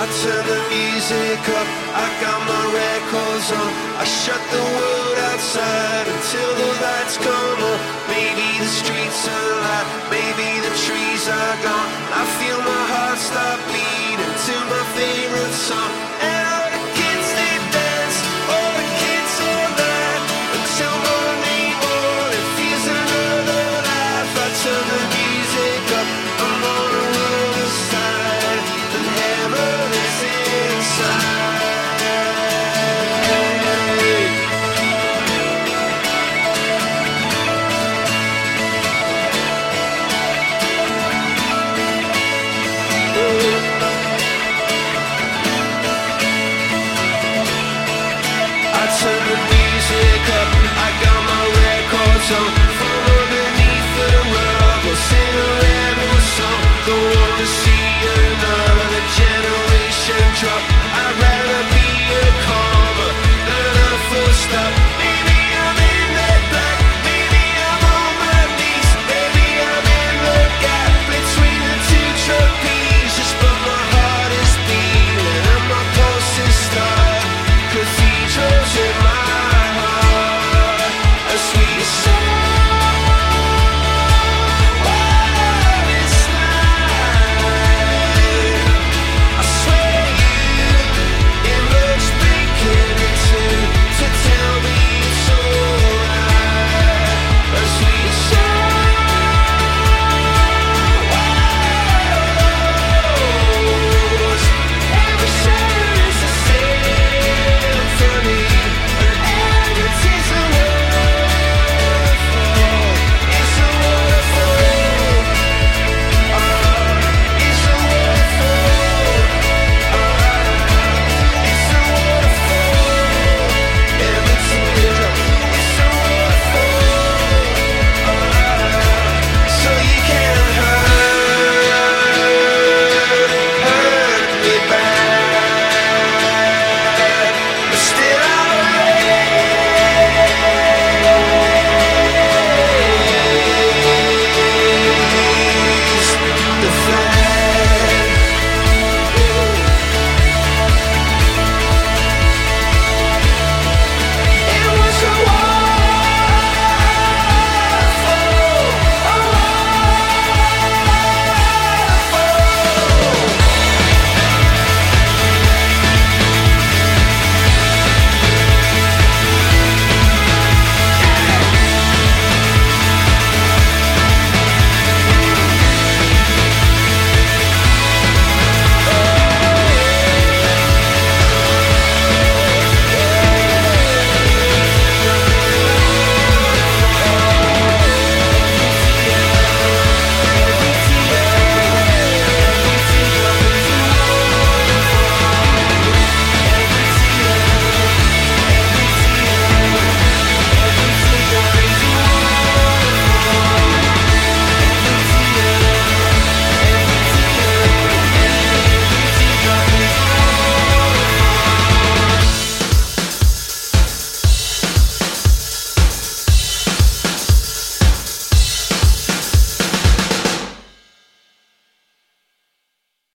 I turn the music up, I got my records on. I shut the world outside until the lights come on. Maybe the streets are alive, maybe the trees are gone. I feel my heart start beating to my favorite song. And all the kids they dance, all the kids all night until morning, it feels another life. I turn the music up, I'm on the other side, and heaven is inside. I turn the music up, I got my records on.